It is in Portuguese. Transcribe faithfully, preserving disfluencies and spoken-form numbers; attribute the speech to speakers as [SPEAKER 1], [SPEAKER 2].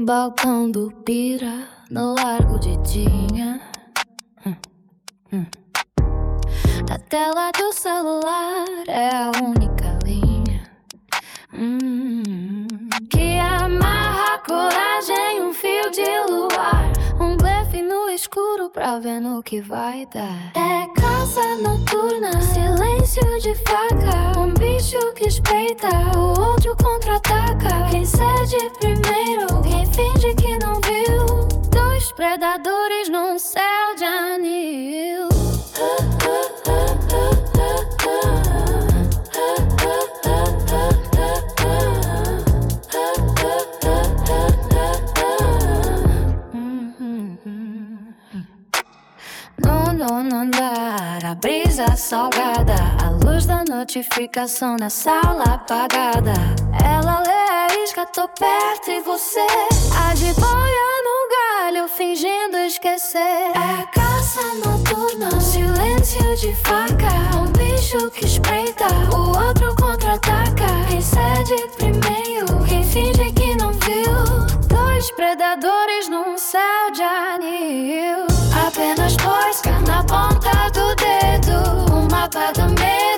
[SPEAKER 1] balcão do Pira, no Largo de Tinha. hum, hum. A tela do celular é a única linha hum, que amarra a coragem, um fio de luar, um blefe no escuro pra ver no que vai dar. É caça noturna, silêncio de faca, um bicho que espreita, o outro contra-ataca. Quem cede primeiro, quem finge que não viu, dois predadores num céu de anil. No nono andar, a brisa salgada, a luz da notificação na sala apagada. Ela lê a isca, tô perto e você a de boia no galho, fingindo esquecer. É caça noturna, silêncio de faca, um bicho que espreita, o outro contra-ataca. Quem cede primeiro, quem finge que não viu, dois predadores num céu de anil. Apenas dois na ponta do dedo, o mapa do medo.